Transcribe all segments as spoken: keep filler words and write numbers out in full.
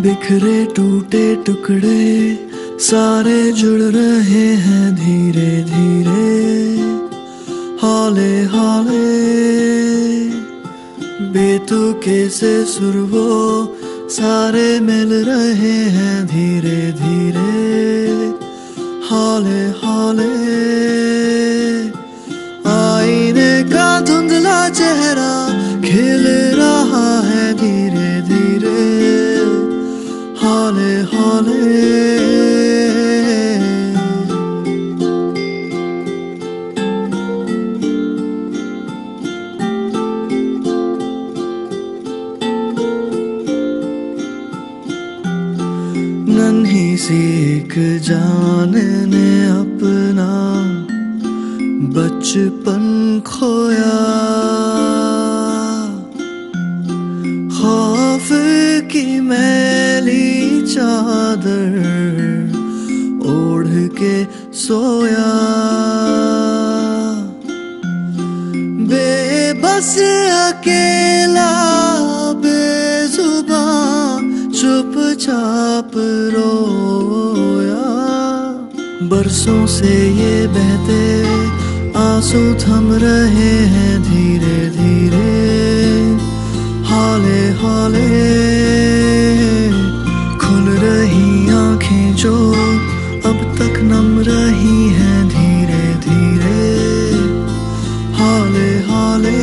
बिखरे टूटे टुकड़े सारे जुड़ रहे हैं धीरे धीरे, हौले हौले बेतुके से सुर वो सारे मिल रहे हैं धीरे धीरे, हौले हौले। आईने का धुंधला चेहरा खिल रहा है धीरे धीरे, हौले हौले। नन्ही सी एक जान ने अपना बचपन खोया, खौफ की मैली चादर ओढ़ के सोया, बेबस अकेला बेजुबान चुपचाप रोया। बरसों से ये बहते आंसू थम रहे हैं धीरे धीरे, हौले हौले। खुल रही आंखें जो अब तक नम रही हैं धीरे धीरे, हौले हौले।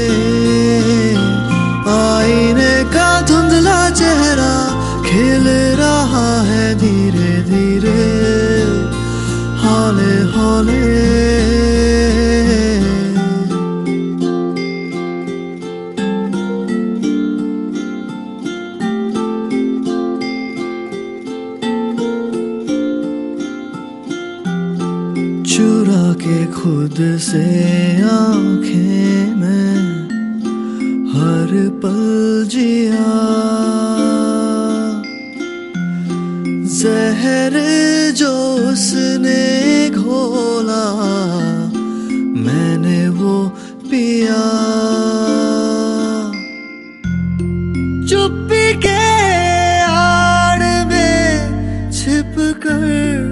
आईने का धुंधला चेहरा खिल रहा है धीरे धीरे, हौले हौले। चुरा के खुद से आंखें में हर पल जिया, जहर जो उसने घोला मैंने वो पिया। चुप्पी के आड़ में छिप कर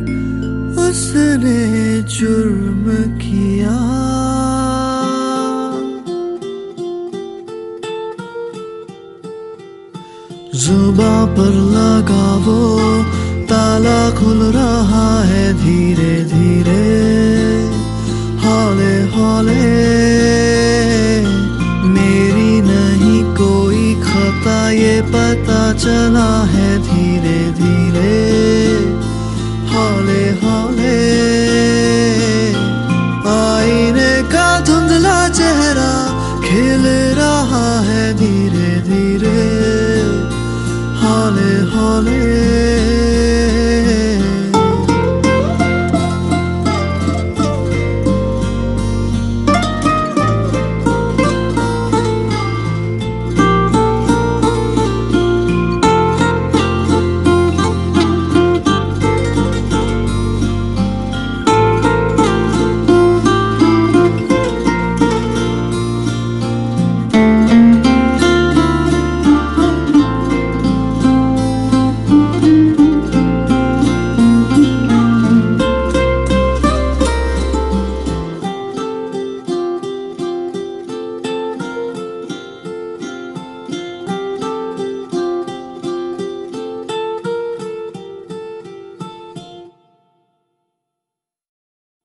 उसने जुर्म किया, जुबां पर लगा वो ताला खुल रहा